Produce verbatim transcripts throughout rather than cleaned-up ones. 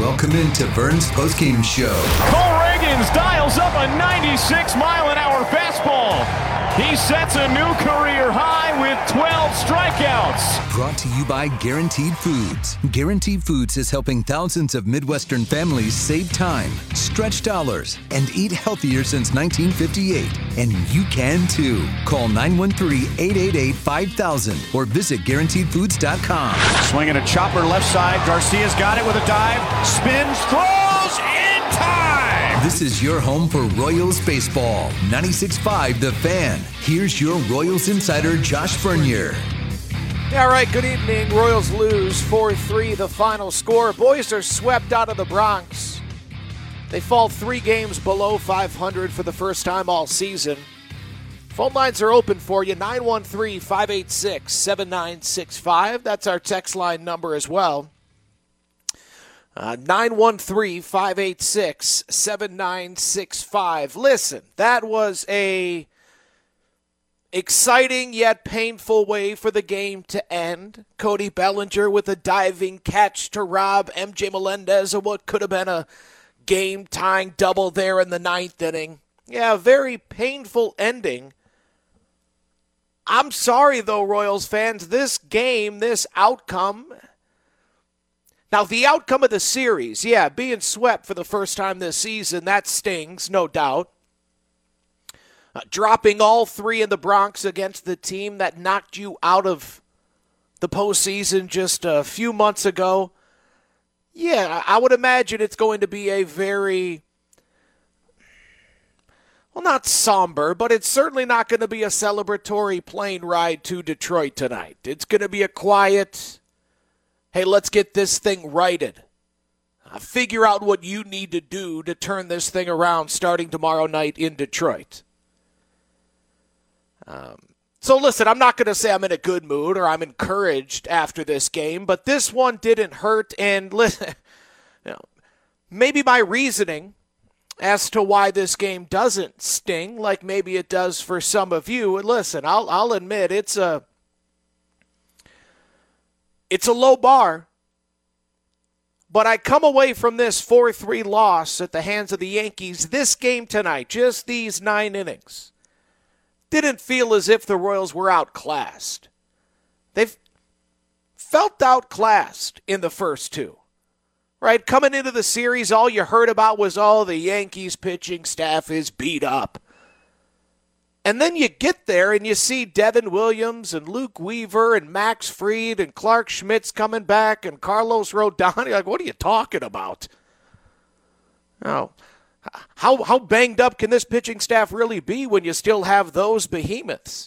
Welcome into Vern's postgame show. Cole Reagans dials up a ninety-six mile an hour fastball. He sets a new career high with twelve strikeouts. Brought to you by Guaranteed Foods. Guaranteed Foods is helping thousands of Midwestern families save time, stretch dollars, and eat healthier since nineteen fifty-eight. And you can too. Call nine one three, eight eight eight, five thousand or visit guaranteed foods dot com. Swinging a chopper left side. Garcia's got it with a dive. Spins, throws, in time. This is your home for Royals baseball. ninety-six point five The Fan. Here's your Royals insider, Josh Bernier. Yeah, all right, good evening. Royals lose four three, the final score. Boys are swept out of the Bronx. They fall three games below five hundred for the first time all season. Phone lines are open for you, nine one three, five eight six, seven nine six five. That's our text line number as well. Uh, nine one three, five eight six, seven nine six five. Listen, that was a exciting yet painful way for the game to end. Cody Bellinger with a diving catch to rob M J Melendez of what could have been a game-tying double there in the ninth inning. Yeah, a very painful ending. I'm sorry, though, Royals fans. This game, this outcome... Now, the outcome of the series, yeah, being swept for the first time this season, that stings, no doubt. Uh, dropping all three in the Bronx against the team that knocked you out of the postseason just a few months ago. Yeah, I would imagine it's going to be a very, well, not somber, but it's certainly not going to be a celebratory plane ride to Detroit tonight. It's going to be a quiet, hey, let's get this thing righted. Uh, figure out what you need to do to turn this thing around starting tomorrow night in Detroit. Um, so listen, I'm not going to say I'm in a good mood or I'm encouraged after this game, but this one didn't hurt. And listen, you know, maybe my reasoning as to why this game doesn't sting like maybe it does for some of you. And listen, I'll I'll admit it's a It's a low bar, but I come away from this four three loss at the hands of the Yankees, this game tonight, just these nine innings, didn't feel as if the Royals were outclassed. They've felt outclassed in the first two, right? Coming into the series, all you heard about was, oh, the Yankees pitching staff is beat up. And then you get there and you see Devin Williams and Luke Weaver and Max Fried and Clark Schmidt's coming back and Carlos Rodon. You're like, what are you talking about? Oh, how how banged up can this pitching staff really be when you still have those behemoths?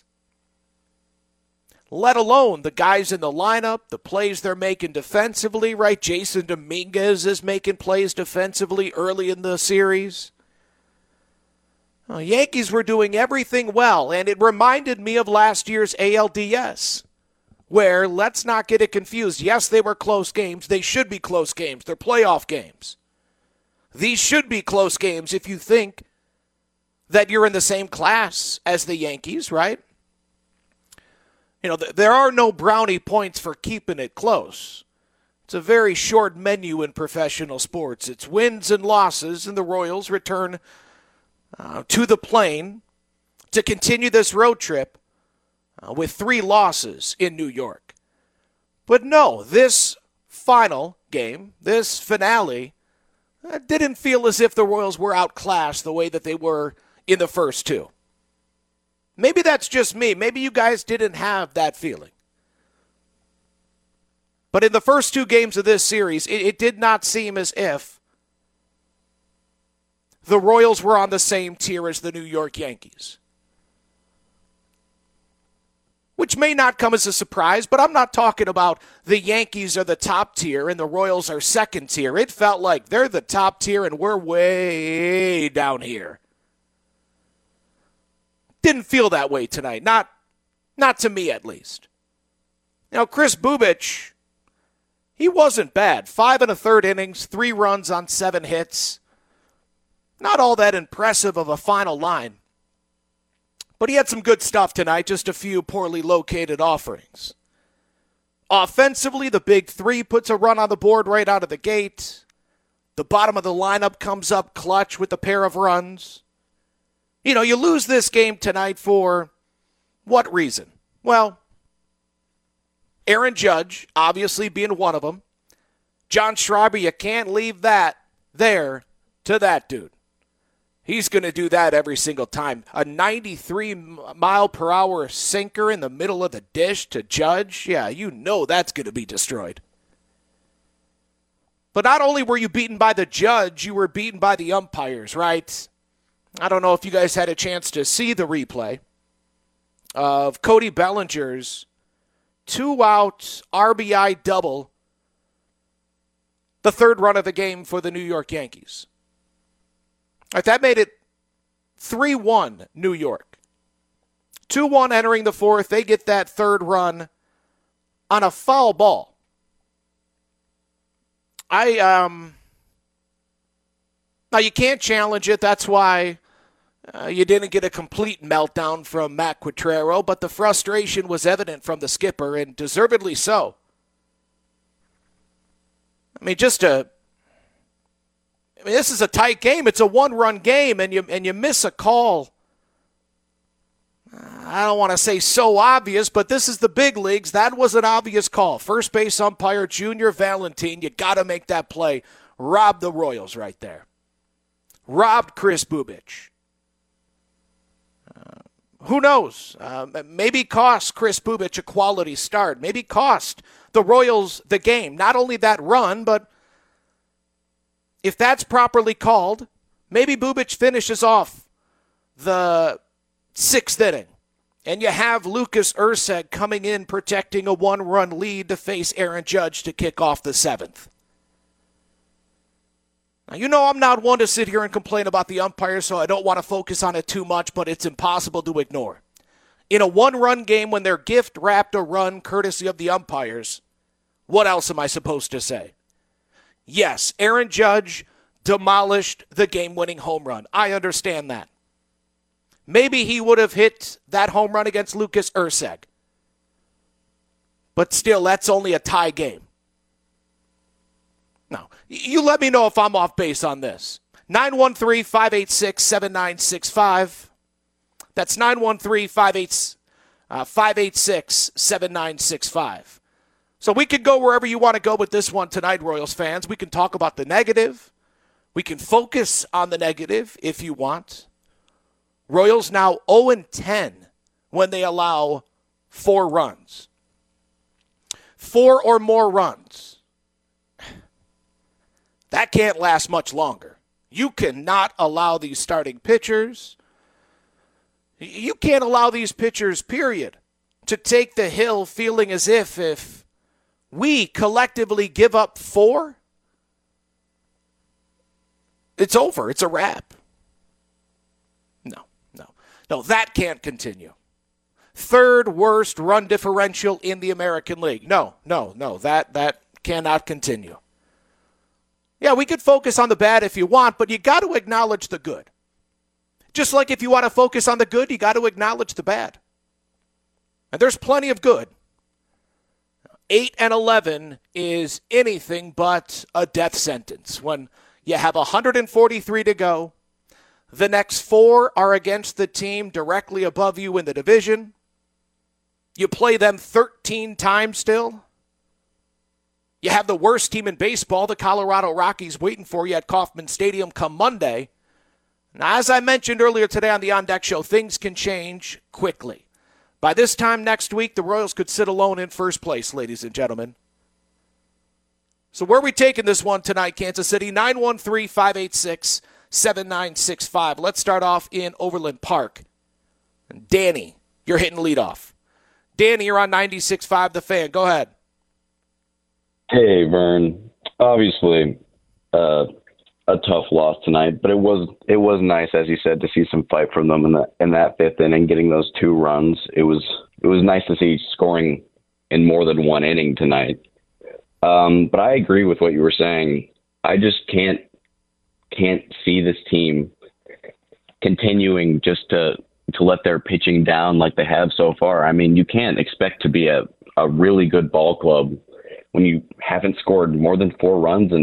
Let alone the guys in the lineup, the plays they're making defensively, right? Jason Dominguez is making plays defensively early in the series. Well, Yankees were doing everything well, and it reminded me of last year's A L D S, where, let's not get it confused, yes, they were close games. They should be close games. They're playoff games. These should be close games if you think that you're in the same class as the Yankees, right? You know, th- there are no brownie points for keeping it close. It's a very short menu in professional sports. It's wins and losses, and the Royals return Uh, to the plane to continue this road trip uh, with three losses in New York. But no, this final game, this finale, uh, didn't feel as if the Royals were outclassed the way that they were in the first two. Maybe that's just me. Maybe you guys didn't have that feeling. But in the first two games of this series, it, it did not seem as if the Royals were on the same tier as the New York Yankees. Which may not come as a surprise, but I'm not talking about the Yankees are the top tier and the Royals are second tier. It felt like they're the top tier and we're way down here. Didn't feel that way tonight. Not, not to me, at least. Now, Kris Bubic, he wasn't bad. Five and a third innings, three runs on seven hits. Not all that impressive of a final line. But he had some good stuff tonight, just a few poorly located offerings. Offensively, the big three puts a run on the board right out of the gate. The bottom of the lineup comes up clutch with a pair of runs. You know, you lose this game tonight for what reason? Well, Aaron Judge, obviously being one of them. John Schreiber, you can't leave that there to that dude. He's going to do that every single time. A ninety-three mile per hour sinker in the middle of the dish to Judge. Yeah, you know that's going to be destroyed. But not only were you beaten by the judge, you were beaten by the umpires, right? I don't know if you guys had a chance to see the replay of Cody Bellinger's two-out R B I double, the third run of the game for the New York Yankees. All right, that made it three one New York. two one entering the fourth. They get that third run on a foul ball. I, um, now you can't challenge it. That's why uh, you didn't get a complete meltdown from Matt Quatraro, but the frustration was evident from the skipper, and deservedly so. I mean, just a, I mean, this is a tight game. It's a one-run game, and you and you miss a call. I don't want to say so obvious, but this is the big leagues. That was an obvious call. First base umpire Junior Valentin, you got to make that play. Robbed the Royals right there. Robbed Kris Bubic. Uh, who knows? Uh, maybe cost Kris Bubic a quality start. Maybe cost the Royals the game. Not only that run, but if that's properly called, maybe Bubic finishes off the sixth inning, and you have Lucas Erceg coming in protecting a one-run lead to face Aaron Judge to kick off the seventh. Now, you know I'm not one to sit here and complain about the umpires, so I don't want to focus on it too much, but it's impossible to ignore. In a one-run game when they're gift-wrapped a run courtesy of the umpires, what else am I supposed to say? Yes, Aaron Judge demolished the game-winning home run. I understand that. Maybe he would have hit that home run against Lucas Erceg. But still, that's only a tie game. No, you let me know if I'm off base on this. nine one three, five eight six, seven nine six five. That's nine one three, five eight six, seven nine six five. So we could go wherever you want to go with this one tonight, Royals fans. We can talk about the negative. We can focus on the negative if you want. Royals now oh and ten when they allow four runs. Four or more runs. That can't last much longer. You cannot allow these starting pitchers, you can't allow these pitchers, period, to take the hill feeling as if if we collectively give up four, it's over. It's a wrap. No, no, no, that can't continue. Third worst run differential in the American League. No, no, no, that that cannot continue. Yeah, we could focus on the bad if you want, but you got to acknowledge the good. Just like if you want to focus on the good, you got to acknowledge the bad. And there's plenty of good. eight and eleven is anything but a death sentence. When you have one hundred forty-three to go, the next four are against the team directly above you in the division. You play them thirteen times still. You have the worst team in baseball, the Colorado Rockies, waiting for you at Kauffman Stadium come Monday. Now, as I mentioned earlier today on the On Deck Show, things can change quickly. By this time next week, the Royals could sit alone in first place, ladies and gentlemen. So where are we taking this one tonight, Kansas City? nine one three, five eight six, seven nine six five. Let's start off in Overland Park. And Danny, you're hitting leadoff. Danny, you're on ninety-six point five The Fan. Go ahead. Hey, Vern. Obviously, uh, a tough loss tonight, but it was it was nice, as you said, to see some fight from them in that in that fifth inning, getting those two runs. It was it was nice to see scoring in more than one inning tonight. Um, but I agree with what you were saying. I just can't can't see this team continuing just to to let their pitching down like they have so far. I mean, you can't expect to be a, a really good ball club when you haven't scored more than four runs in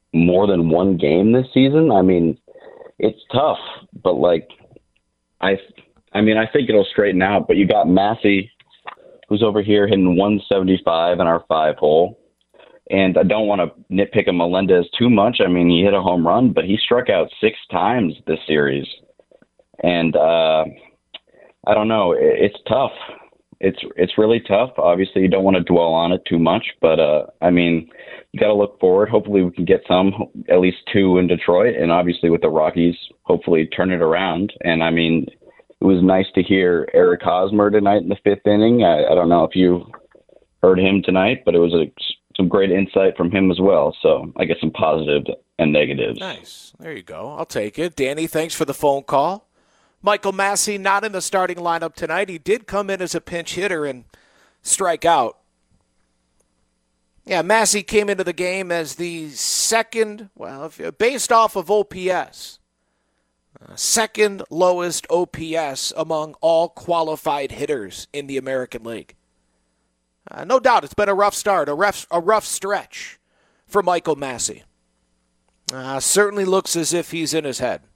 more than one game this season. I mean, it's tough, but like, I, I mean, I think it'll straighten out. But you got Massey, who's over here hitting one seventy-five in our five hole, and I don't want to nitpick a Melendez too much. I mean, he hit a home run, but he struck out six times this series, and uh, I don't know. It, it's tough. It's it's really tough. Obviously, you don't want to dwell on it too much, but uh, I mean, you got to look forward. Hopefully, we can get some, at least two in Detroit, and obviously with the Rockies, hopefully turn it around. And I mean, it was nice to hear Eric Hosmer tonight in the fifth inning. I, I don't know if you heard him tonight, but it was a, some great insight from him as well. So I guess some positives and negatives. Nice. There you go. I'll take it. Danny, thanks for the phone call. Michael Massey not in the starting lineup tonight. He did come in as a pinch hitter and strike out. Yeah, Massey came into the game as the second, well, if, based off of O P S, uh, second lowest O P S among all qualified hitters in the American League. Uh, no doubt it's been a rough start, a rough, a rough stretch for Michael Massey. Uh, certainly looks as if he's in his head.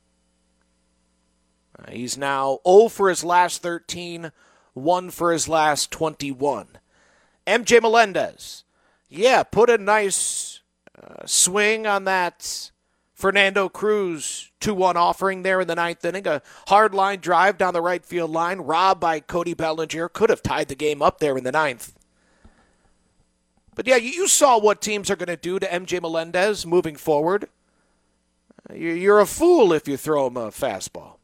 Uh, he's now zero for his last thirteen, one for his last twenty-one. M J Melendez, yeah, put a nice uh, swing on that Fernando Cruz two one offering there in the ninth inning. A hard line drive down the right field line, robbed by Cody Bellinger. Could have tied the game up there in the ninth. But yeah, you saw what teams are going to do to M J Melendez moving forward. You're a fool if you throw him a fastball.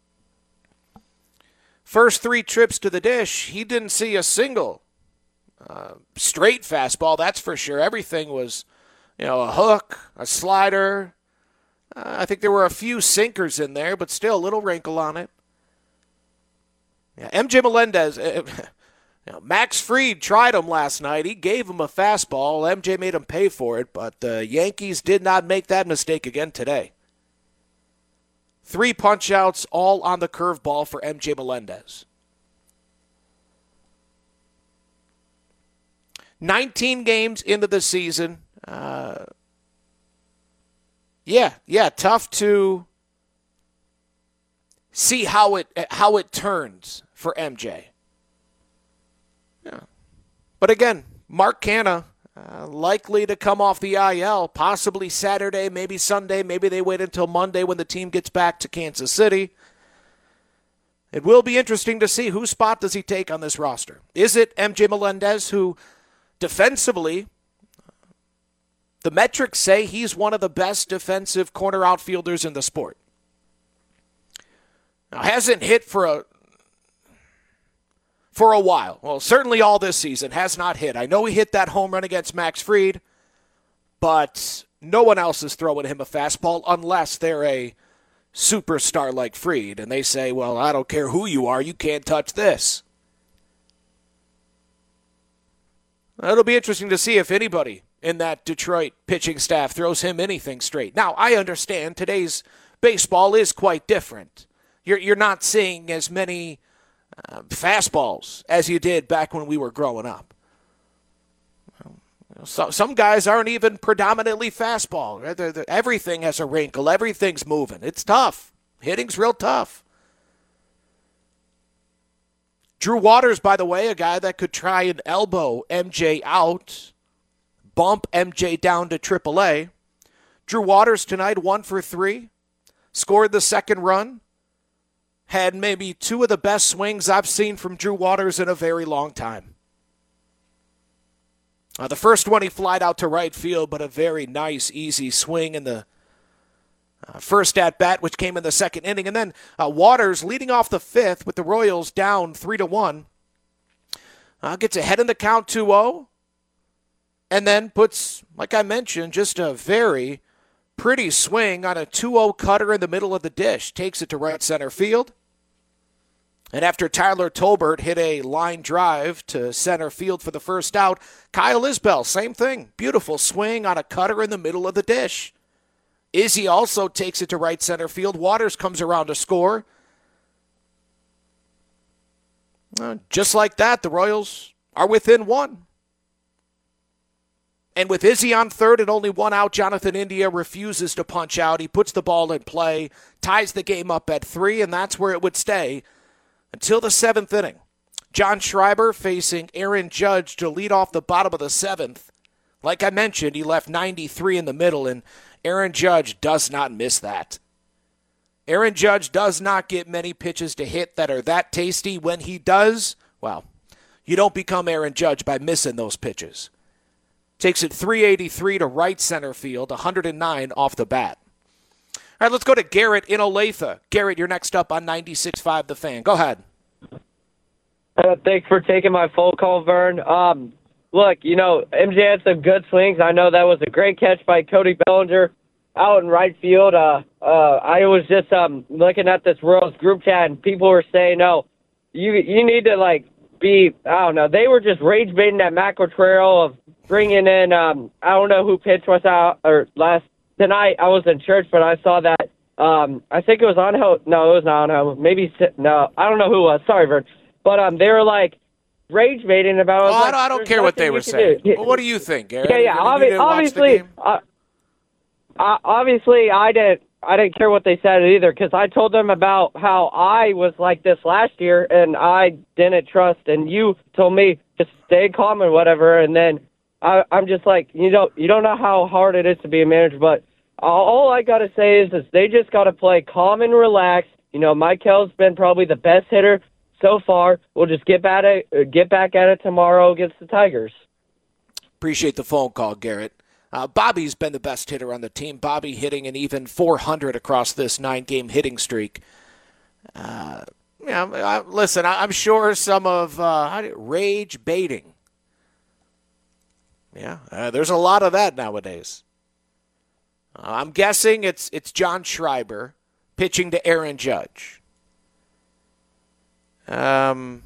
First three trips to the dish, he didn't see a single uh, straight fastball, that's for sure. Everything was, you know, a hook, a slider. Uh, I think there were a few sinkers in there, but still a little wrinkle on it. Yeah, M J Melendez, uh, you know, Max Fried tried him last night. He gave him a fastball. M J made him pay for it, but the Yankees did not make that mistake again today. Three punch-outs, all on the curveball for M J Melendez. nineteen games into the season. Uh, yeah, yeah, tough to see how it how it turns for M J. Yeah. But again, Mark Canha, Uh, likely to come off the I L, possibly Saturday, maybe Sunday. Maybe they wait until Monday when the team gets back to Kansas City. It will be interesting to see whose spot does he take on this roster. Is it M J Melendez, who defensively, the metrics say he's one of the best defensive corner outfielders in the sport. Now, hasn't hit for a For a while. Well, certainly all this season has not hit. I know he hit that home run against Max Fried, but no one else is throwing him a fastball unless they're a superstar like Fried. And they say, well, I don't care who you are, you can't touch this. It'll be interesting to see if anybody in that Detroit pitching staff throws him anything straight. Now, I understand today's baseball is quite different. You're, you're not seeing as many Uh, fastballs as you did back when we were growing up. So, some guys aren't even predominantly fastball. They're, they're, everything has a wrinkle. Everything's moving. It's tough. Hitting's real tough. Drew Waters, by the way, a guy that could try and elbow M J out, bump M J down to triple A. Drew Waters tonight, one for three, scored the second run. Had maybe two of the best swings I've seen from Drew Waters in a very long time. Uh, the first one he flied out to right field, but a very nice, easy swing in the uh, first at-bat, which came in the second inning. And then uh, Waters leading off the fifth with the Royals down three to one. Uh, gets ahead in the count two oh. And then puts, like I mentioned, just a very pretty swing on a two oh cutter in the middle of the dish. Takes it to right center field. And after Tyler Tolbert hit a line drive to center field for the first out, Kyle Isbell, same thing. Beautiful swing on a cutter in the middle of the dish. Izzy also takes it to right center field. Waters comes around to score. Uh, just like that, the Royals are within one. And with Izzy on third and only one out, Jonathan India refuses to punch out. He puts the ball in play, ties the game up at three, and that's where it would stay until the seventh inning. John Schreiber facing Aaron Judge to lead off the bottom of the seventh. Like I mentioned, he left ninety-three in the middle, and Aaron Judge does not miss that. Aaron Judge does not get many pitches to hit that are that tasty. When he does, well, you don't become Aaron Judge by missing those pitches. Takes it three eighty-three to right center field, one hundred nine off the bat. All right, let's go to Garrett in Olathe. Garrett, you're next up on ninety-six point five The Fan. Go ahead. Uh, thanks for taking my phone call, Vern. Um, look, you know, M J had some good swings. I know that was a great catch by Cody Bellinger out in right field. Uh, uh, I was just um, looking at this Royals group chat, and people were saying, "Oh, you you need to like be." I don't know. They were just rage baiting that Matt Quatrero of bringing in. Um, I don't know who pitched was out or last tonight. I was in church, but I saw that. Um, I think it was Angel. No, it was not Angel. Maybe no. I don't know who it was. Sorry, Vern. But um, they were like rage baiting about. Oh, like, I don't, I don't care what they were saying. Well, what do you think, Garrett? Yeah, yeah. Obvi- obviously, uh, uh, obviously, I didn't. I didn't care what they said either because I told them about how I was like this last year and I didn't trust, and you told me just stay calm and whatever. And then I, I'm just like, you don't, you don't know how hard it is to be a manager, but all I got to say is, is they just got to play calm and relaxed. You know, Michael's been probably the best hitter so far. We'll just get back at it, get back at it tomorrow against the Tigers. Appreciate the phone call, Garrett. Uh, Bobby's been the best hitter on the team. Bobby hitting an even four hundred across this nine-game hitting streak. Uh, yeah, I, listen, I, I'm sure some of uh, how do, rage baiting. Yeah, uh, there's a lot of that nowadays. Uh, I'm guessing it's it's John Schreiber pitching to Aaron Judge. Um,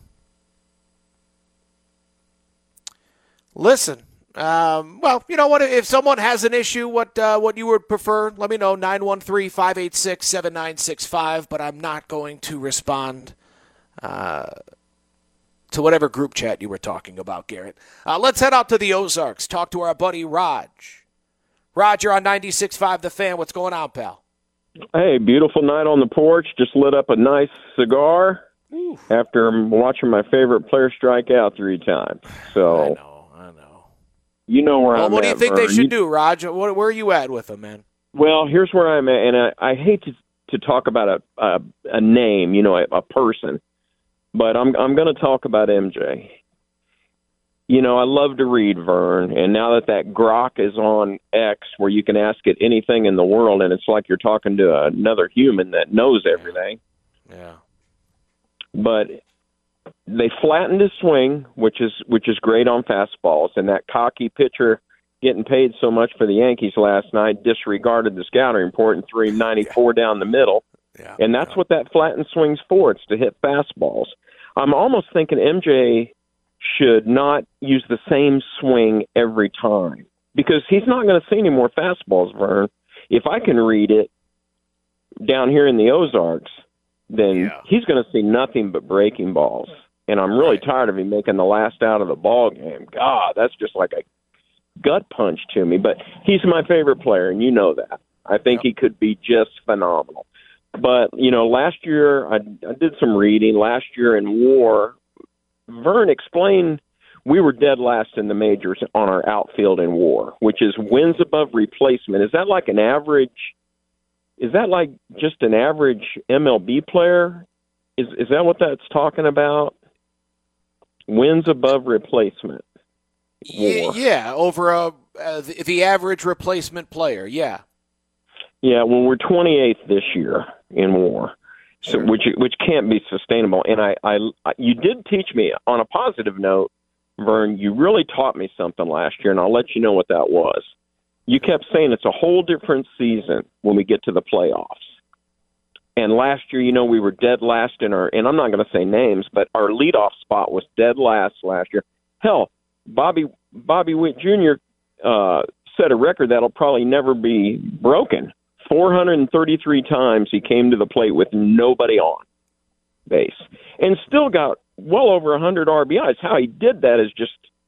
listen, um, well, you know what? If someone has an issue, what uh, what you would prefer, let me know, nine one three, five eight six, seven nine six five, but I'm not going to respond uh, to whatever group chat you were talking about, Garrett. Uh, let's head out to the Ozarks, talk to our buddy Raj. Raj, you're on ninety-six point five The Fan. What's going on, pal? Hey, beautiful night on the porch. Just lit up a nice cigar. Ooh. After watching my favorite player strike out three times. So I know, I know. You know where well, I'm what at. What do you think Vern. they should you, do, Raj? What, where are you at with them, man? Well, here's where I'm at, and I, I hate to to talk about a a, a name, you know, a, a person, but I'm I'm going to talk about M J. You know, I love to read, Vern, and now that that Grok is on X, where you can ask it anything in the world, and it's like you're talking to another human that knows everything. Yeah. But they flattened his swing, which is which is great on fastballs, and that cocky pitcher getting paid so much for the Yankees last night disregarded the scouting report and threw him ninety-four yeah. down the middle. Yeah. And that's yeah. what that flattened swing's for. It's to hit fastballs. I'm almost thinking M J should not use the same swing every time because he's not going to see any more fastballs, Vern. If I can read it down here in the Ozarks, then yeah. he's going to see nothing but breaking balls. And I'm really right. tired of him making the last out of the ball game. God, that's just like a gut punch to me. But he's my favorite player, and you know that. I think yep. he could be just phenomenal. But, you know, last year I, I did some reading. Last year in WAR, Vern explained we were dead last in the majors on our outfield in WAR, which is wins above replacement. Is that like an average – Is that like just an average M L B player? Is is that what that's talking about? Wins above replacement. Yeah, yeah, over a uh, the, the average replacement player. Yeah. Yeah. Well, we're twenty-eighth this year in WAR, so sure. which which can't be sustainable. And I, I, you did teach me on a positive note, Vern. You really taught me something last year, and I'll let you know what that was. You kept saying it's a whole different season when we get to the playoffs. And last year, you know, we were dead last in our, and I'm not going to say names, but our leadoff spot was dead last last year. Hell, Bobby Bobby Witt Junior Uh, set a record that'll probably never be broken. four hundred thirty-three times he came to the plate with nobody on base and still got well over one hundred R B Is. How he did that is just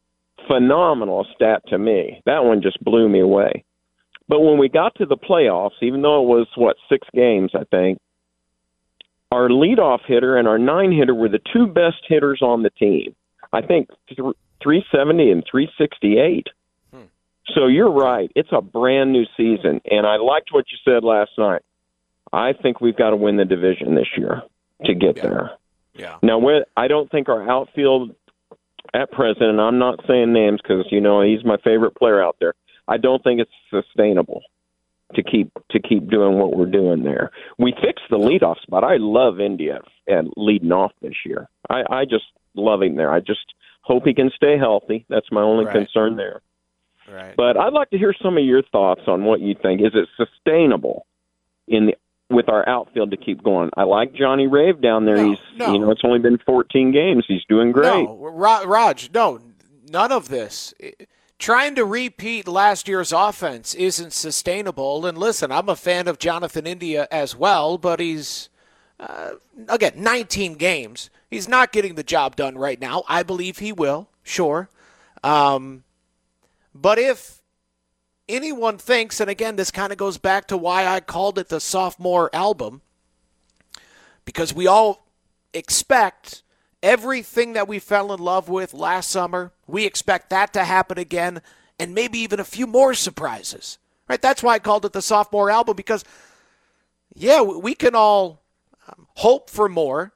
phenomenal stat to me. That one just blew me away. But when we got to the playoffs, even though it was, what, six games, I think, our leadoff hitter and our nine hitter were the two best hitters on the team. I think three seventy and three sixty-eight. Hmm. So you're right. It's a brand new season. And I liked what you said last night. I think we've got to win the division this year to get yeah. there. Yeah. Now, I don't think our outfield at present, and I'm not saying names because, you know, he's my favorite player out there. I don't think it's sustainable to keep to keep doing what we're doing there. We fixed the leadoff spot. I love India and leading off this year. I, I just love him there. I just hope he can stay healthy. That's my only right. concern there. Right. But I'd like to hear some of your thoughts on what you think. Is it sustainable in the, with our outfield to keep going? I like Johnny Rave down there. No, He's no. you know it's only been fourteen games. He's doing great. No, Raj, no, none of this. Trying to repeat last year's offense isn't sustainable. And listen, I'm a fan of Jonathan India as well, but he's, uh, again, nineteen games. He's not getting the job done right now. I believe he will, sure. Um, but if anyone thinks, and again, this kind of goes back to why I called it the sophomore album, because we all expect everything that we fell in love with last summer, we expect that to happen again, and maybe even a few more surprises. Right? That's why I called it the sophomore album, because, yeah, we can all um, hope for more,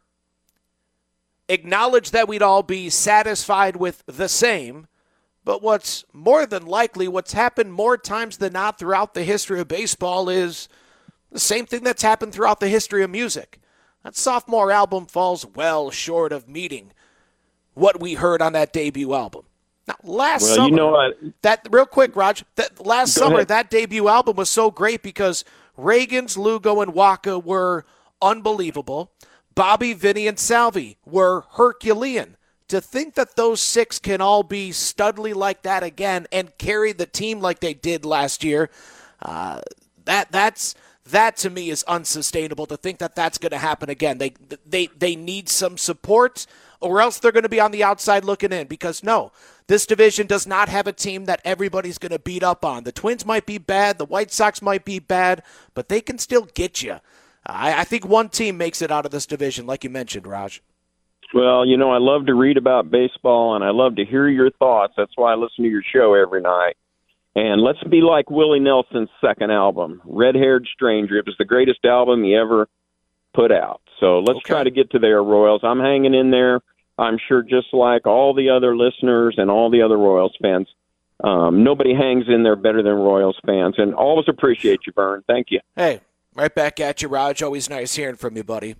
acknowledge that we'd all be satisfied with the same, but what's more than likely, what's happened more times than not throughout the history of baseball is the same thing that's happened throughout the history of music. That sophomore album falls well short of meeting what we heard on that debut album. Now, last well, summer, you know what? that real quick, Raj, that last Go summer, ahead. that debut album was so great because Reagan's, Lugo, and Waka were unbelievable. Bobby, Vinny, and Salvi were Herculean. To think that those six can all be studly like that again and carry the team like they did last year, uh, that that's that to me is unsustainable. To think that that's going to happen again, they they they need some support, or else they're going to be on the outside looking in. Because no, this division does not have a team that everybody's going to beat up on. The Twins might be bad, the White Sox might be bad, but they can still get you. I, I think one team makes it out of this division, like you mentioned, Raj. Well, you know, I love to read about baseball, and I love to hear your thoughts. That's why I listen to your show every night. And let's be like Willie Nelson's second album, Red-Haired Stranger. It was the greatest album he ever put out. So let's okay. try to get to there, Royals. I'm hanging in there. I'm sure just like all the other listeners and all the other Royals fans, um, nobody hangs in there better than Royals fans. And always appreciate you, Vern. Thank you. Hey, right back at you, Raj. Always nice hearing from you, buddy.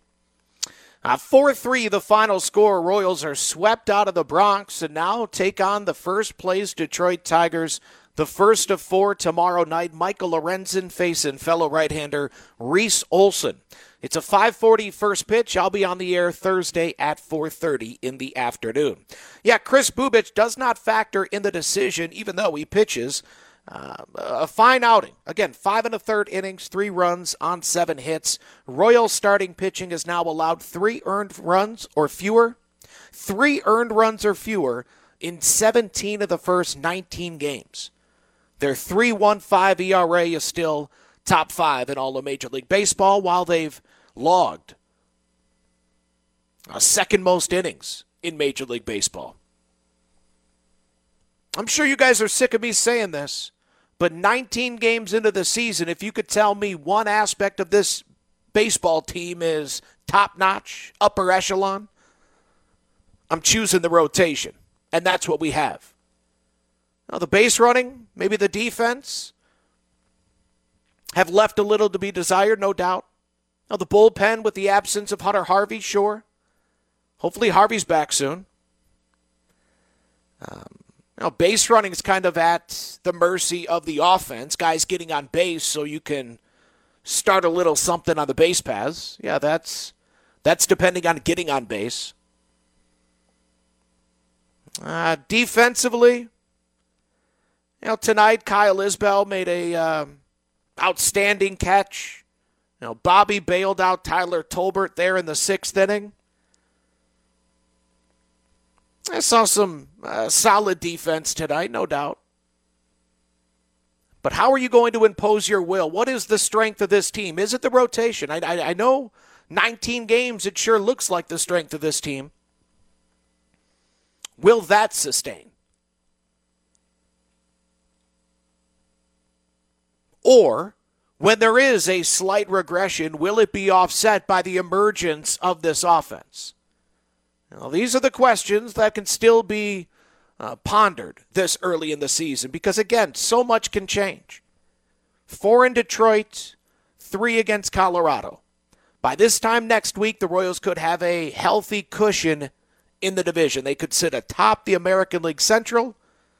Uh, four three, the final score. Royals are swept out of the Bronx and now take on the first-place Detroit Tigers. The first of four tomorrow night. Michael Lorenzen facing fellow right-hander Reese Olson. It's a five forty first pitch. I'll be on the air Thursday at four thirty in the afternoon. Yeah, Chris Bubich does not factor in the decision, even though he pitches. Uh, a fine outing. Again, five and a third innings, three runs on seven hits. Royals starting pitching has now allowed three earned runs or fewer. Three earned runs or fewer in seventeen of the first nineteen games. Their three point one five E R A is still top five in all of Major League Baseball, while they've logged a second most innings in Major League Baseball. I'm sure you guys are sick of me saying this, but nineteen games into the season, if you could tell me one aspect of this baseball team is top-notch, upper echelon, I'm choosing the rotation, and that's what we have. Now, the base running, maybe the defense, have left a little to be desired, no doubt. Now, the bullpen with the absence of Hunter Harvey, sure. Hopefully Harvey's back soon. Um, Now, base running is kind of at the mercy of the offense. Guys getting on base so you can start a little something on the base paths. Yeah, that's that's depending on getting on base. Uh, defensively, you know, tonight Kyle Isbell made a uh, outstanding catch. You know, Bobby bailed out Tyler Tolbert there in the sixth inning. I saw some uh, solid defense tonight, no doubt. But how are you going to impose your will? What is the strength of this team? Is it the rotation? I, I, I know nineteen games, it sure looks like the strength of this team. Will that sustain? Or, when there is a slight regression, will it be offset by the emergence of this offense? Now, these are the questions that can still be uh, pondered this early in the season because, again, so much can change. Four in Detroit, three against Colorado. By this time next week, the Royals could have a healthy cushion in the division. They could sit atop the American League Central.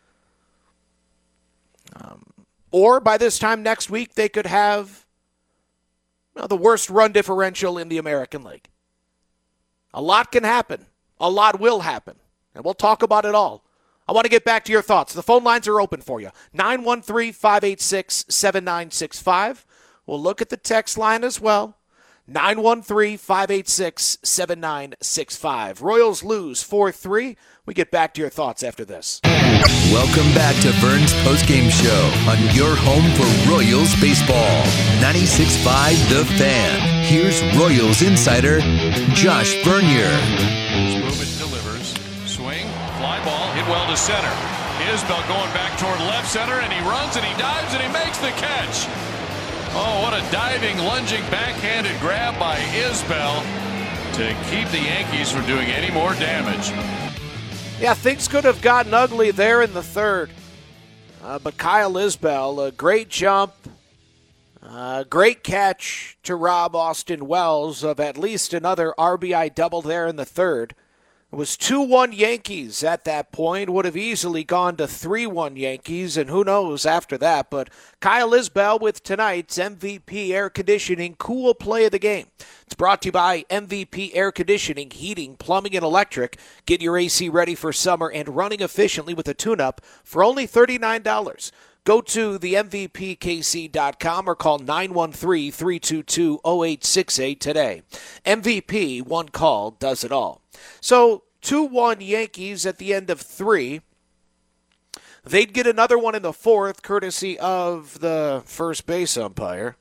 Um, or by this time next week, they could have you know, the worst run differential in the American League. A lot can happen. A lot will happen. And we'll talk about it all. I want to get back to your thoughts. The phone lines are open for you. nine one three, five eight six, seven nine six five. We'll look at the text line as well. nine one three, five eight six, seven nine six five. Royals lose four three. We get back to your thoughts after this. Welcome back to Vern's postgame show on your home for Royals baseball. ninety-six point five The Fan. Here's Royals insider Josh Vernier. Movement delivers. Swing. Fly ball. Hit well to center. Isbell going back toward left center, and he runs and he dives and he makes the catch. Oh, what a diving, lunging, backhanded grab by Isbell to keep the Yankees from doing any more damage. Yeah, things could have gotten ugly there in the third. Uh, but Kyle Isbell, a great jump, uh, great catch to rob Austin Wells of at least another R B I double there in the third. It was two one Yankees at that point. Would have easily gone to three one Yankees, and who knows after that. But Kyle Isbell with tonight's M V P Air Conditioning Cool Play of the Game. It's brought to you by M V P Air Conditioning, Heating, Plumbing, and Electric. Get your A C ready for summer and running efficiently with a tune-up for only thirty-nine dollars. Go to the M V P K C dot com or call nine one three, three two two, zero eight six eight today. M V P, one call, does it all. So, two one Yankees at the end of three. They'd get another one in the fourth, courtesy of the first base umpire.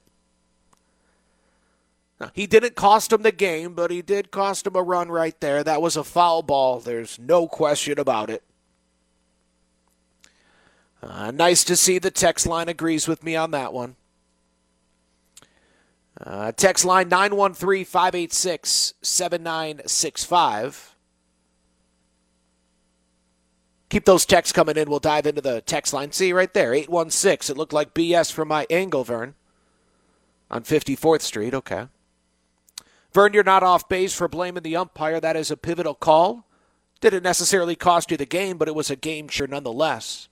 Now, he didn't cost him the game, but he did cost him a run right there. That was a foul ball. There's no question about it. Uh, nice to see the text line agrees with me on that one. Uh, text line nine one three, five eight six, seven nine six five. Keep those texts coming in. We'll dive into the text line. See right there, eight one six. It looked like B S from my angle, Vern. On fifty-fourth Street, okay. Vern, you're not off base for blaming the umpire. That is a pivotal call. Didn't necessarily cost you the game, but it was a game changer nonetheless.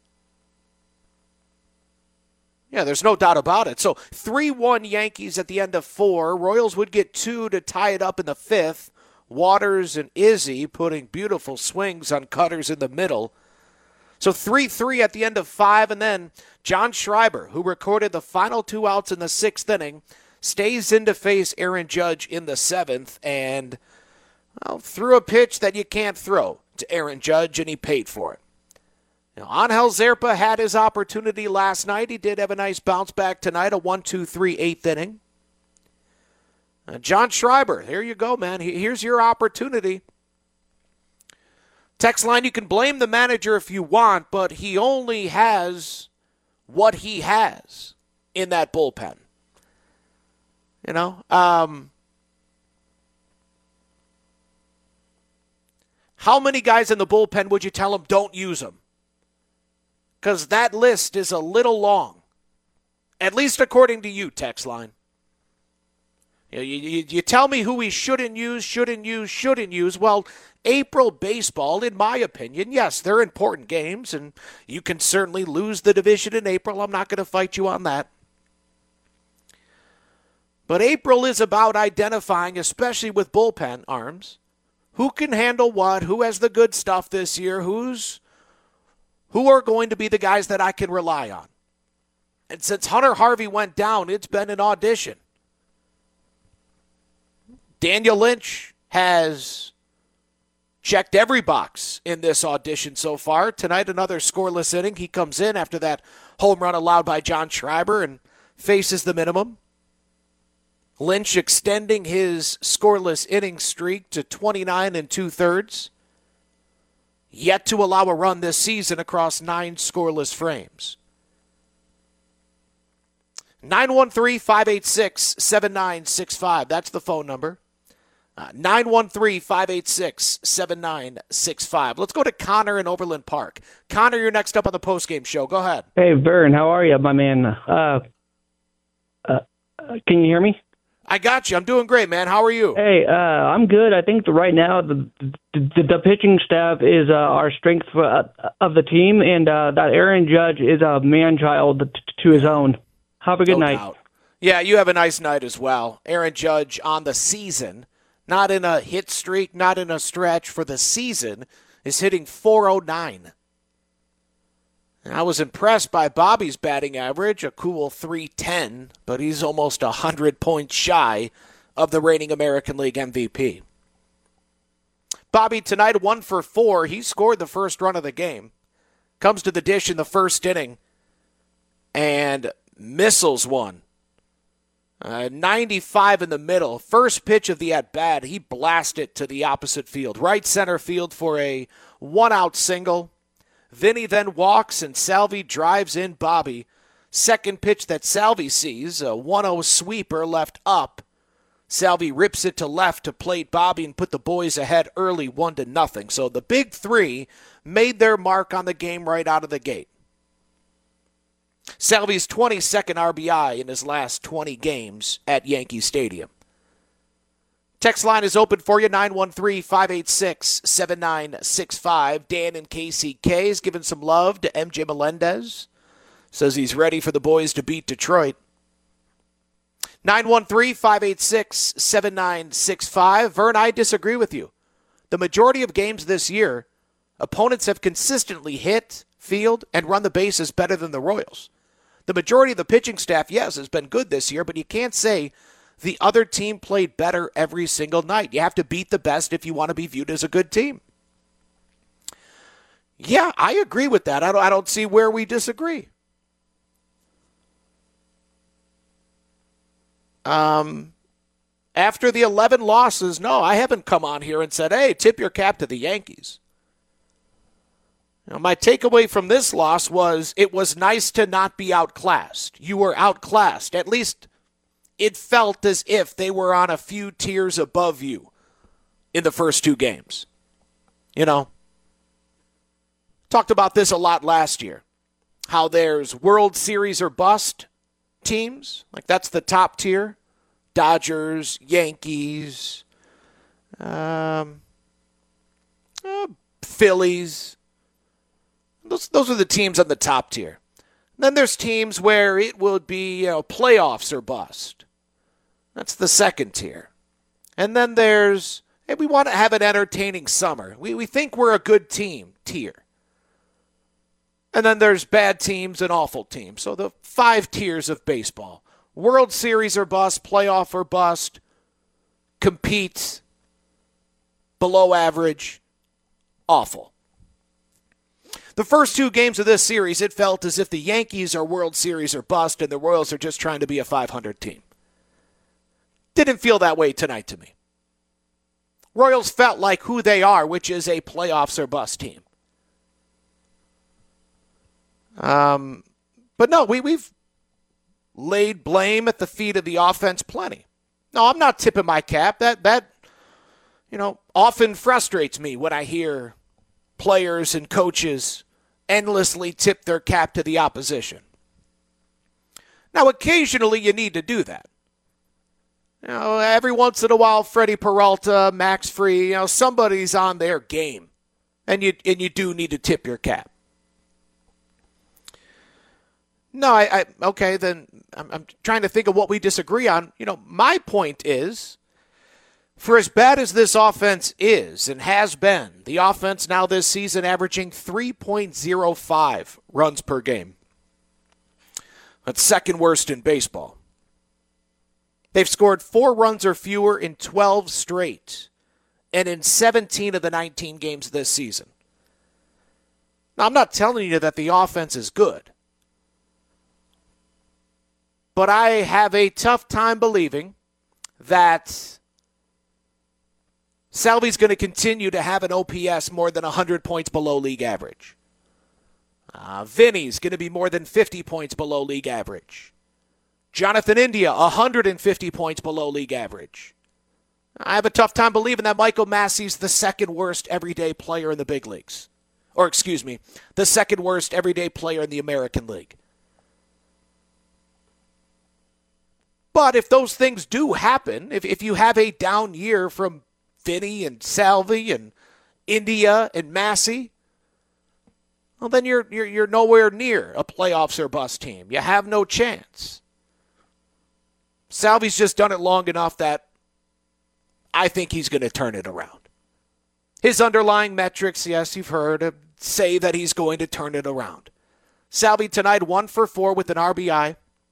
Yeah, there's no doubt about it. So three one Yankees at the end of four. Royals would get two to tie it up in the fifth. Waters and Izzy putting beautiful swings on cutters in the middle. So three three at the end of five, and then John Schreiber, who recorded the final two outs in the sixth inning, stays in to face Aaron Judge in the seventh, and well, threw a pitch that you can't throw to Aaron Judge, and he paid for it. Now, Angel Zerpa had his opportunity last night. He did have a nice bounce back tonight, a one two three eighth inning. Uh, John Schreiber, here you go, man. Here's your opportunity. Text line, you can blame the manager if you want, but he only has what he has in that bullpen. You know, um, how many guys in the bullpen would you tell him don't use them? Because that list is a little long, at least according to you, text line. You, you, you tell me who he shouldn't use, shouldn't use, shouldn't use. Well, April baseball, in my opinion, yes, they're important games, and you can certainly lose the division in April. I'm not going to fight you on that. But April is about identifying, especially with bullpen arms, who can handle what, who has the good stuff this year, who's who are going to be the guys that I can rely on. And since Hunter Harvey went down, it's been an audition. Daniel Lynch has checked every box in this audition so far. Tonight, another scoreless inning. He comes in after that home run allowed by John Schreiber and faces the minimum. Lynch extending his scoreless inning streak to twenty-nine and two-thirds. Yet to allow a run this season across nine scoreless frames. nine one three, five eight six, seven nine six five. That's the phone number. Uh, nine one three, five eight six, seven nine six five. Let's go to Connor in Overland Park. Connor, you're next up on the postgame show. Go ahead. Hey, Vern, how are you, my man? Uh, uh, can you hear me? I got you. I'm doing great, man. How are you? Hey, uh, I'm good. I think that right now the the, the pitching staff is uh, our strength for, uh, of the team, and uh, that Aaron Judge is a man-child to his own. Have a good no night. Doubt. Yeah, you have a nice night as well. Aaron Judge on the season, not in a hit streak, not in a stretch, for the season, is hitting four oh nine. And I was impressed by Bobby's batting average, a cool three ten, but he's almost one hundred points shy of the reigning American League M V P. Bobby tonight, one for four. He scored the first run of the game. Comes to the dish in the first inning and missiles one. Uh, ninety-five in the middle. First pitch of the at-bat, he blasted to the opposite field. Right center field for a one-out single. Vinny then walks, and Salvi drives in Bobby. Second pitch that Salvi sees, a one oh sweeper left up. Salvi rips it to left to plate Bobby and put the boys ahead early, one to nothing. So the big three made their mark on the game right out of the gate. Salvi's twenty-second R B I in his last twenty games at Yankee Stadium. Text line is open for you, nine one three, five eight six, seven nine six five. Dan in K C K is giving some love to M J Melendez. Says he's ready for the boys to beat Detroit. nine one three, five eight six, seven nine six five. Vern, I disagree with you. The majority of games this year, opponents have consistently hit, field, and run the bases better than the Royals. The majority of the pitching staff, yes, has been good this year, but you can't say the other team played better every single night. You have to beat the best if you want to be viewed as a good team. Yeah, I agree with that. I don't, I don't see where we disagree. Um, after the eleven losses, no, I haven't come on here and said, hey, tip your cap to the Yankees. Now, my takeaway from this loss was it was nice to not be outclassed. You were outclassed. At least it felt as if they were on a few tiers above you in the first two games. You know, talked about this a lot last year, how there's World Series or bust teams. Like, that's the top tier. Dodgers, Yankees, um, uh, Phillies. Those, those are the teams on the top tier. Then there's teams where it would be, you know, playoffs or bust. That's the second tier. And then there's, hey, we want to have an entertaining summer. We we think we're a good team tier. And then there's bad teams and awful teams. So the five tiers of baseball. World Series or bust, playoff or bust, compete, below average, awful. The first two games of this series, it felt as if the Yankees are World Series or bust and the Royals are just trying to be a five hundred team. Didn't feel that way tonight to me. Royals felt like who they are, which is a playoffs or bust team. Um, but no, we, we've laid blame at the feet of the offense plenty. No, I'm not tipping my cap. That, that you know, often frustrates me when I hear players and coaches endlessly tip their cap to the opposition. Now, occasionally you need to do that. You know, every once in a while, Freddie Peralta, Max Free, you know, somebody's on their game, and you and you do need to tip your cap. No, I, I okay, then I'm, I'm trying to think of what we disagree on. You know, my point is, for as bad as this offense is and has been, the offense now this season averaging three point oh five runs per game. That's second worst in baseball. They've scored four runs or fewer in twelve straight and in seventeen of the nineteen games this season. Now, I'm not telling you that the offense is good, but I have a tough time believing that Salvy's going to continue to have an O P S more than one hundred points below league average. Uh, Vinny's going to be more than fifty points below league average. Jonathan India, one hundred fifty points below league average. I have a tough time believing that Michael Massey's the second worst everyday player in the big leagues. Or, excuse me, the second worst everyday player in the American League. But if those things do happen, if, if you have a down year from Vinny and Salvy and India and Massey, well, then you're, you're, you're nowhere near a playoffs or bust team. You have no chance. Salvy's just done it long enough that I think he's going to turn it around. His underlying metrics, yes, you've heard, say that he's going to turn it around. Salvy tonight, one for four with an R B I.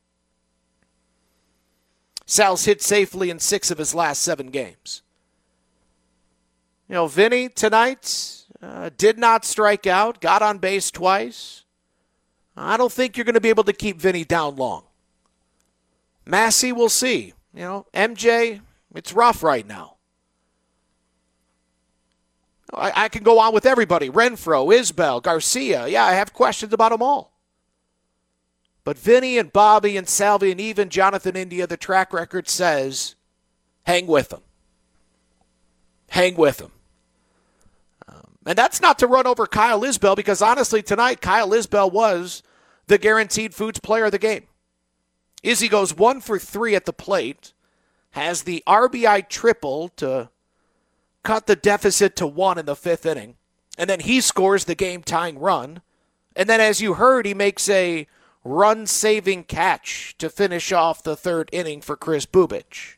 Sal's hit safely in six of his last seven games. You know, Vinny tonight uh, did not strike out, got on base twice. I don't think you're going to be able to keep Vinny down long. Massey, we'll see. You know, M J, it's rough right now. I, I can go on with everybody. Renfroe, Isbell, Garcia. Yeah, I have questions about them all. But Vinny and Bobby and Salvy and even Jonathan India, the track record says, hang with them. Hang with them. Um, and that's not to run over Kyle Isbell, because honestly tonight, Kyle Isbell was the Guaranteed Foods player of the game. Izzy goes one for three at the plate, has the R B I triple to cut the deficit to one in the fifth inning, and then he scores the game-tying run. And then, as you heard, he makes a run-saving catch to finish off the third inning for Chris Bubic.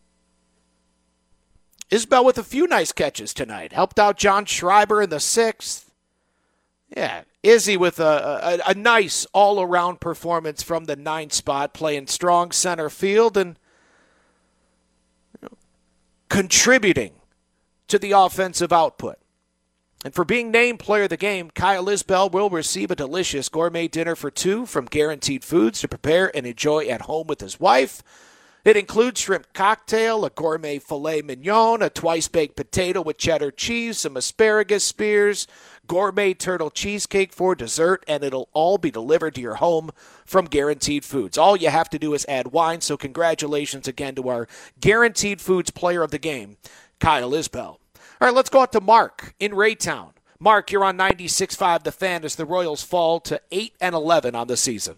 Isbell with a few nice catches tonight. Helped out John Schreiber in the sixth. Yeah, Izzy with a, a, a nice all-around performance from the ninth spot, playing strong center field and you know, contributing to the offensive output. And for being named player of the game, Kyle Isbell will receive a delicious gourmet dinner for two from Guaranteed Foods to prepare and enjoy at home with his wife. It includes shrimp cocktail, a gourmet filet mignon, a twice-baked potato with cheddar cheese, some asparagus spears, gourmet turtle cheesecake for dessert, and it'll all be delivered to your home from Guaranteed Foods. All you have to do is add wine, so congratulations again to our Guaranteed Foods player of the game, Kyle Isbell. All right, let's go out to Mark in Raytown. Mark, you're on ninety-six point five The Fan as the Royals fall to eight and eleven on the season.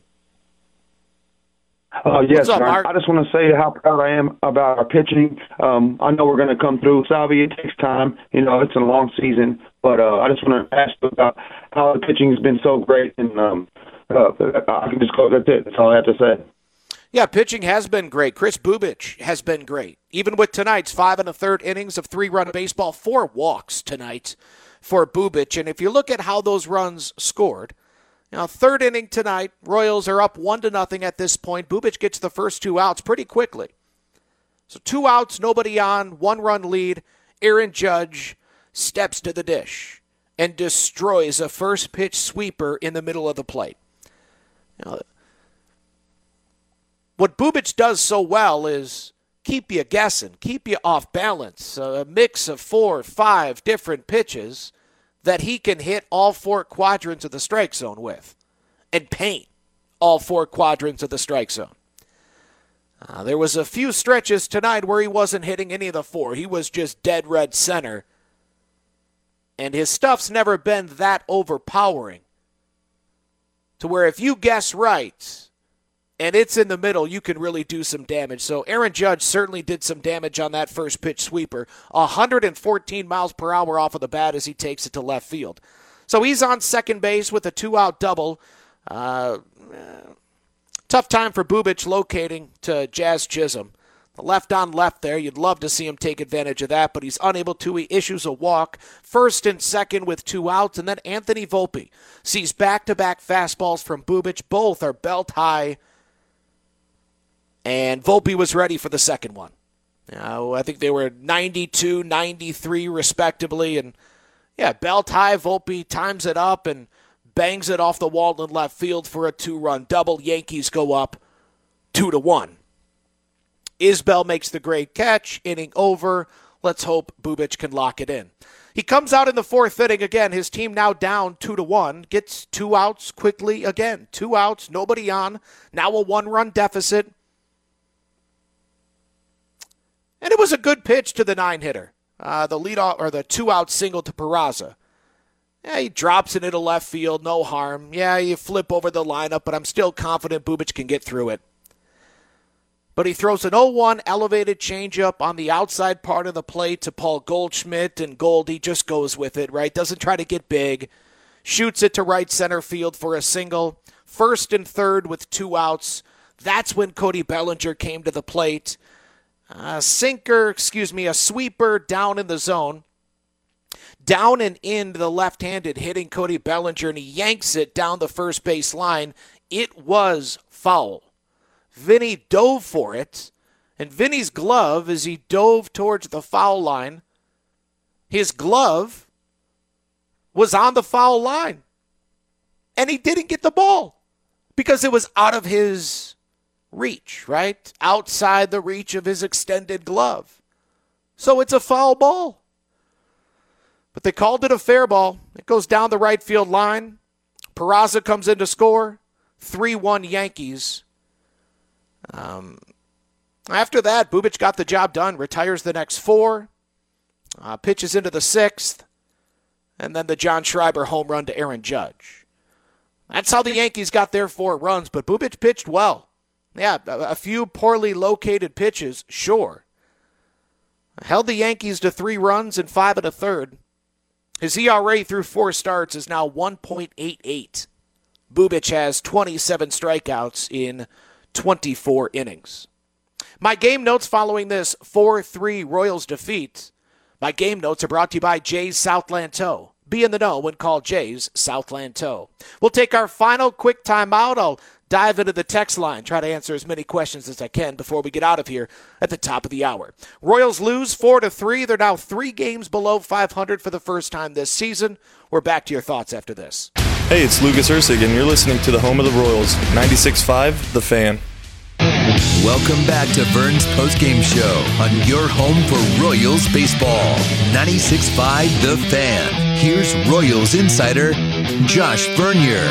Uh, yes, up, Mark? I just want to say how proud I am about our pitching. Um, I know we're going to come through. Salvy, it takes time. You know, it's a long season. But uh, I just want to ask about how the pitching has been so great. And um, uh, I can just go, that's it. That's all I have to say. Yeah, pitching has been great. Chris Bubic has been great. Even with tonight's five and a third innings of three-run baseball, four walks tonight for Bubic. And if you look at how those runs scored, now third inning tonight, Royals are up one to nothing at this point. Bubic gets the first two outs pretty quickly. So two outs, nobody on, one-run lead. Aaron Judge steps to the dish and destroys a first-pitch sweeper in the middle of the plate. Now, what Bubic does so well is keep you guessing, keep you off balance, a mix of four or five different pitches that he can hit all four quadrants of the strike zone with and paint all four quadrants of the strike zone. Uh, there was a few stretches tonight where he wasn't hitting any of the four. He was just dead red center. And his stuff's never been that overpowering to where if you guess right and it's in the middle, you can really do some damage. So Aaron Judge certainly did some damage on that first pitch sweeper. one hundred fourteen miles per hour off of the bat as he takes it to left field. So he's on second base with a two-out double. Uh, tough time for Bubic locating to Jazz Chisholm. The left on left there, you'd love to see him take advantage of that, but he's unable to. He issues a walk, first and second with two outs, and then Anthony Volpe sees back-to-back fastballs from Bubic. Both are belt high. And Volpe was ready for the second one. Uh, I think they were ninety-two, ninety-three respectively. And, yeah, belt high, Volpe times it up and bangs it off the wall in left field for a two-run double. Yankees go up two to one. Isbell makes the great catch. Inning over. Let's hope Bubic can lock it in. He comes out in the fourth inning again. His team now down two to one. Gets two outs quickly again. Two outs, nobody on. Now a one-run deficit. And it was a good pitch to the nine-hitter. Uh, the lead or the two-out single to Peraza. Yeah, he drops it into left field, no harm. Yeah, you flip over the lineup, but I'm still confident Bubic can get through it. But he throws an oh one elevated changeup on the outside part of the plate to Paul Goldschmidt, and Goldie just goes with it, right? Doesn't try to get big. Shoots it to right center field for a single. First and third with two outs. That's when Cody Bellinger came to the plate. A sinker, excuse me, a sweeper down in the zone. Down and in to the left-handed, hitting Cody Bellinger, and he yanks it down the first base line. It was foul. Vinny dove for it, and Vinny's glove, as he dove towards the foul line, his glove was on the foul line. And he didn't get the ball because it was out of his reach, right? Outside the reach of his extended glove. So it's a foul ball. But they called it a fair ball. It goes down the right field line. Peraza comes in to score. three one Yankees. Um, after that, Bubic got the job done, retires the next four, uh, pitches into the sixth, and then the John Schreiber home run to Aaron Judge. That's how the Yankees got their four runs, but Bubic pitched well. Yeah, a, a few poorly located pitches, sure. Held the Yankees to three runs and five and a third. His E R A through four starts is now one point eight eight. Bubic has twenty-seven strikeouts in twenty-four innings. My game notes following this four three Royals defeat. My game notes are brought to you by Jay's Southland Tow. Be in the know when called Jay's Southland Tow. We'll take our final quick timeout. I'll dive into the text line, try to answer as many questions as I can before we get out of here at the top of the hour. Royals lose four to three. They're now three games below five hundred for the first time this season. We're back to your thoughts after this. Hey, it's Lucas Ursig, and you're listening to the home of the Royals, ninety-six point five The Fan. Welcome back to Vern's postgame show on your home for Royals baseball, ninety-six point five The Fan. Here's Royals insider Josh Vernier.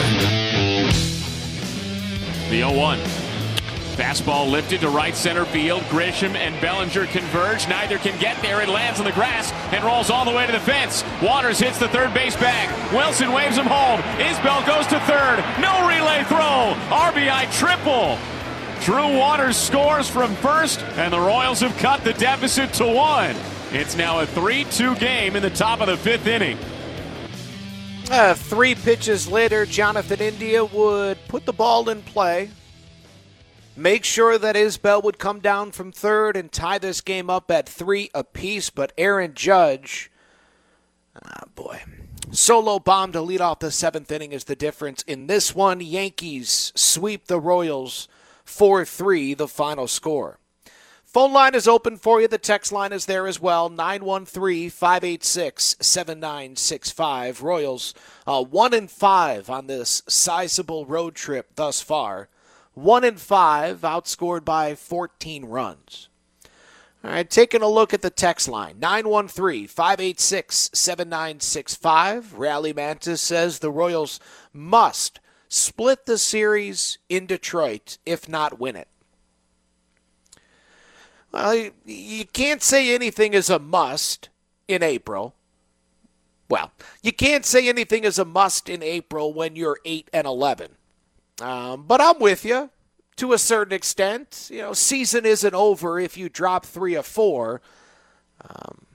The oh one. Fastball lifted to right center field. Grisham and Bellinger converge. Neither can get there. It lands on the grass and rolls all the way to the fence. Waters hits the third base bag. Wilson waves him home. Isbell goes to third. No relay throw. R B I triple. Drew Waters scores from first, and the Royals have cut the deficit to one. It's now a three two game in the top of the fifth inning. Uh, three pitches later, Jonathan India would put the ball in play. Make sure that Isbell would come down from third and tie this game up at three apiece. But Aaron Judge, oh boy, solo bomb to lead off the seventh inning is the difference in this one. Yankees sweep the Royals four three, the final score. Phone line is open for you. The text line is there as well, nine one three, five eight six, seven nine six five. Royals uh, one and five on this sizable road trip thus far. One and five, outscored by fourteen runs. All right, taking a look at the text line, nine one three, five eight six, seven nine six five. Rally Mantis says the Royals must split the series in Detroit, if not win it. Well, you can't say anything is a must in April. Well, you can't say anything is a must in April when you're eight and eleven. Um, but I'm with you to a certain extent. You know, season isn't over if you drop three or four. Um,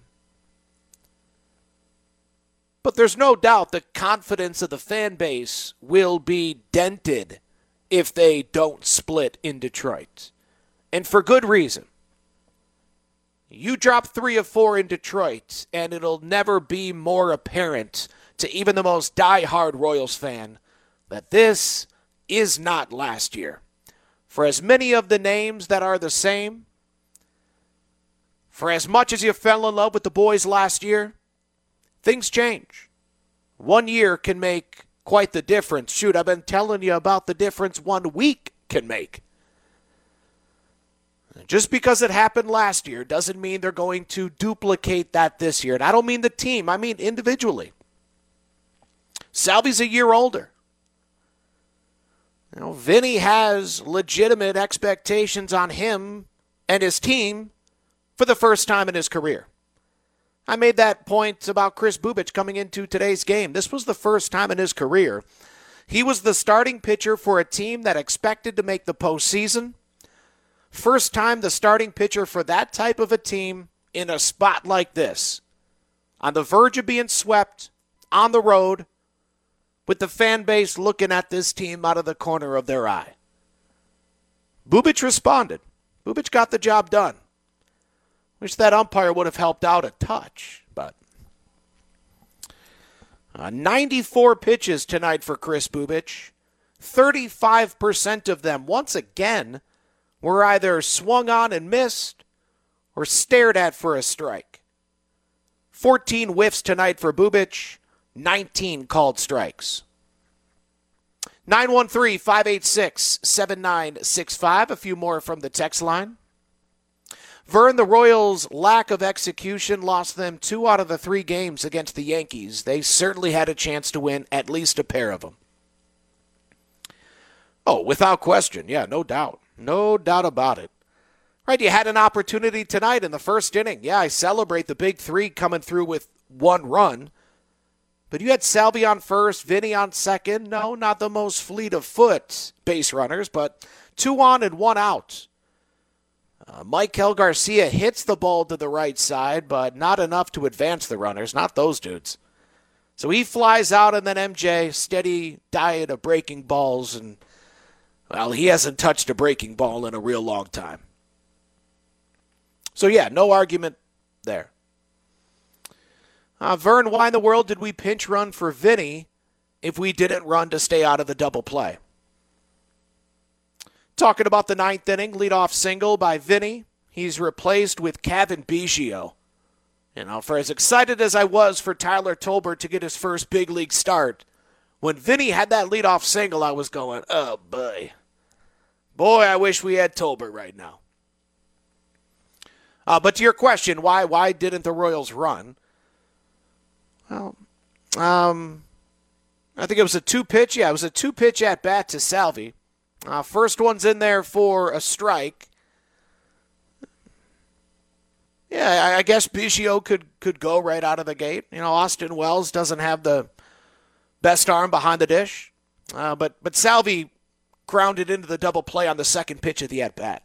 but there's no doubt the confidence of the fan base will be dented if they don't split in Detroit. And for good reason. You drop three or four in Detroit, and it'll never be more apparent to even the most diehard Royals fan that this is not last year. For as many of the names that are the same, For as much as you fell in love with the boys last year, things change. One year can make quite the difference. Shoot, I've been telling you about the difference one week can make. Just because it happened last year doesn't mean they're going to duplicate that this year. And I don't mean the team, I mean individually. Salvy's a year older. You know, Vinny has legitimate expectations on him and his team for the first time in his career. I made that point about Kris Bubic coming into today's game. This was the first time in his career he was the starting pitcher for a team that expected to make the postseason. First time the starting pitcher for that type of a team in a spot like this. On the verge of being swept, on the road, with the fan base looking at this team out of the corner of their eye. Bubic responded. Bubic got the job done. Wish that umpire would have helped out a touch, but uh, ninety-four pitches tonight for Kris Bubic. thirty-five percent of them, once again, were either swung on and missed or stared at for a strike. fourteen whiffs tonight for Bubic, nineteen called strikes. nine one three, five eight six, seven nine six five, a few more from the text line. Vern, the Royals' lack of execution lost them two out of the three games against the Yankees. They certainly had a chance to win at least a pair of them. Oh, without question. Yeah, no doubt. No doubt about it. Right, you had an opportunity tonight in the first inning. Yeah, I celebrate the big three coming through with one run. But you had Salvy on first, Vinny on second. No, not the most fleet of foot base runners, but two on and one out. Uh, Maikel Garcia hits the ball to the right side, but not enough to advance the runners, not those dudes. So he flies out, and then M J, steady diet of breaking balls, and, well, he hasn't touched a breaking ball in a real long time. So, yeah, no argument there. Uh, Vern, why in the world did we pinch run for Vinny if we didn't run to stay out of the double play? Talking about the ninth inning, leadoff single by Vinny. He's replaced with Cavan Biggio. You know, for as excited as I was for Tyler Tolbert to get his first big league start, when Vinny had that leadoff single, I was going, oh, boy. Boy, I wish we had Tolbert right now. Uh, but to your question, why why didn't the Royals run? Well, um, I think it was a two-pitch. Yeah, it was a two-pitch at-bat to Salvy. Uh, first one's in there for a strike. Yeah, I, I guess Biggio could, could go right out of the gate. You know, Austin Wells doesn't have the best arm behind the dish. Uh, but, but Salvy grounded into the double play on the second pitch of the at-bat.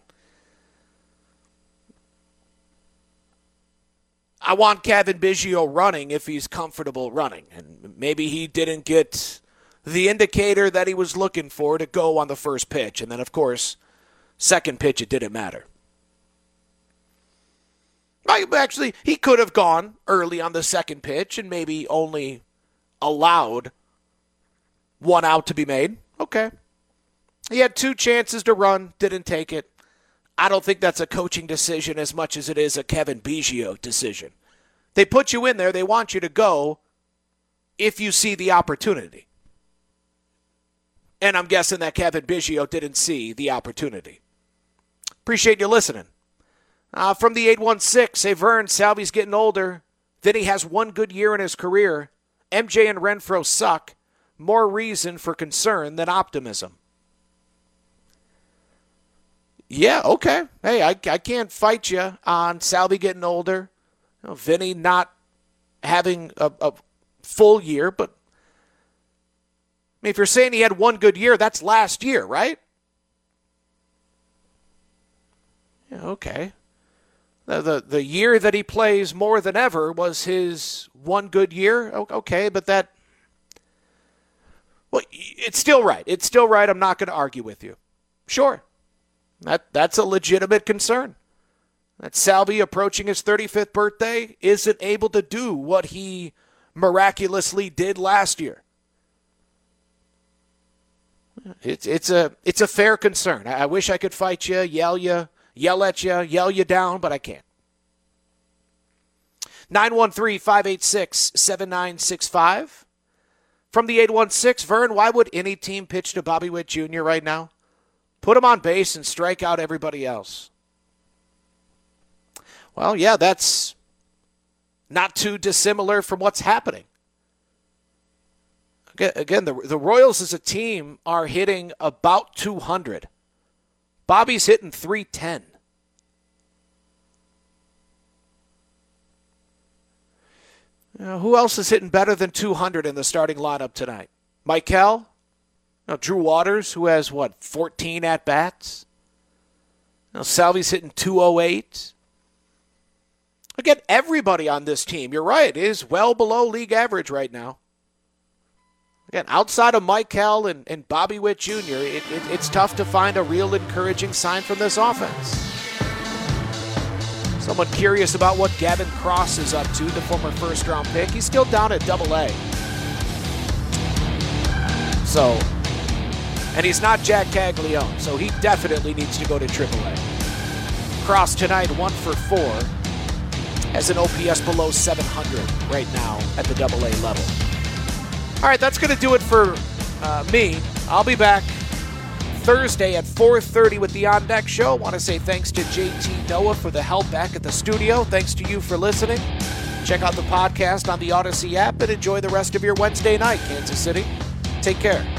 I want Cavan Biggio running if he's comfortable running. And maybe he didn't get the indicator that he was looking for to go on the first pitch. And then, of course, second pitch, it didn't matter. Actually, he could have gone early on the second pitch and maybe only allowed one out to be made. Okay. He had two chances to run, didn't take it. I don't think that's a coaching decision as much as it is a Cavan Biggio decision. They put you in there, they want you to go if you see the opportunity. And I'm guessing that Cavan Biggio didn't see the opportunity. Appreciate you listening. Uh, from the eight one six, hey, Vern, Salvy's getting older. Vinny has one good year in his career. M J and Renfroe suck. More reason for concern than optimism. Yeah, okay. Hey, I, I can't fight you on Salvy getting older. You know, Vinny not having a, a full year, but I mean, if you're saying he had one good year, that's last year, right? Yeah, okay. The, the the year that he plays more than ever was his one good year. Okay, but that, well, it's still right. It's still right. I'm not going to argue with you. Sure. That That's a legitimate concern. That Salvy, approaching his thirty-fifth birthday, isn't able to do what he miraculously did last year. It's it's a it's a fair concern. I wish I could fight you, yell you, yell at you, yell you down, but I can't. nine one three, five eight six, seven nine six five. From the eight one six, Vern, why would any team pitch to Bobby Witt Junior right now? Put him on base and strike out everybody else. Well, yeah, that's not too dissimilar from what's happening. Again, the, the Royals as a team are hitting about two hundred. Bobby's hitting three ten. You know, who else is hitting better than two hundred in the starting lineup tonight? Michael? You know, Drew Waters, who has, what, fourteen at-bats? You know, Salvi's hitting two oh eight. Again, everybody on this team, you're right, is well below league average right now. Again, outside of Michael and, and Bobby Witt Junior, it, it, it's tough to find a real encouraging sign from this offense. Someone curious about what Gavin Cross is up to, the former first-round pick. He's still down at double A. So, and he's not Jack Caglione, so he definitely needs to go to triple A. Cross tonight, one for four, has an O P S below seven hundred right now at the double A level. All right, that's going to do it for uh, me. I'll be back Thursday at four thirty with the On Deck Show. I want to say thanks to J T Noah for the help back at the studio. Thanks to you for listening. Check out the podcast on the Odyssey app and enjoy the rest of your Wednesday night, Kansas City. Take care.